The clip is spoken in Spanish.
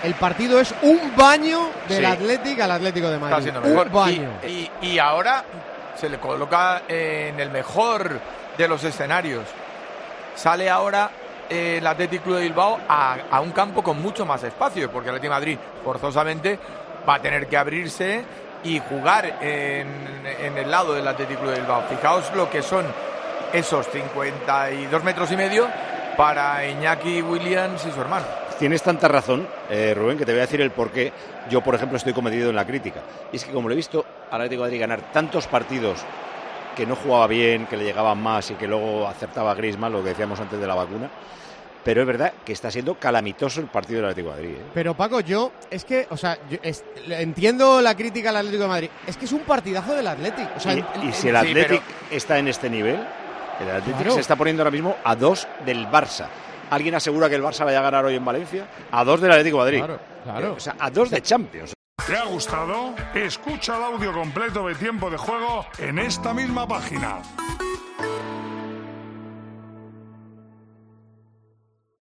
el partido es un baño del Atlético al Atlético de Madrid. Está siendo mejor. Un baño. Y ahora se le coloca en el mejor de los escenarios. Sale ahora el Athletic Club de Bilbao a un campo con mucho más espacio, porque el Atlético de Madrid forzosamente va a tener que abrirse y jugar en el lado del Athletic Club de Bilbao. Fijaos lo que son esos 52 metros y medio para Iñaki Williams y su hermano. Tienes tanta razón, Rubén, que te voy a decir el por qué yo, por ejemplo, estoy cometido en la crítica. Y es que como le he visto al Atlético de Madrid ganar tantos partidos que no jugaba bien, que le llegaban más y que luego acertaba Griezmann, lo que decíamos antes de la vacuna, pero es verdad que está siendo calamitoso el partido del Atlético de Madrid. Pero Paco, entiendo la crítica al Atlético de Madrid. Es que es un partidazo del Atlético. O sea, y si el Atlético está en este nivel, el Atlético se está poniendo ahora mismo a 2 del Barça. ¿Alguien asegura que el Barça vaya a ganar hoy en Valencia? A 2 del Atlético de Madrid. Claro. O sea, a 2 de Champions. ¿Te ha gustado? Escucha el audio completo de Tiempo de Juego en esta misma página.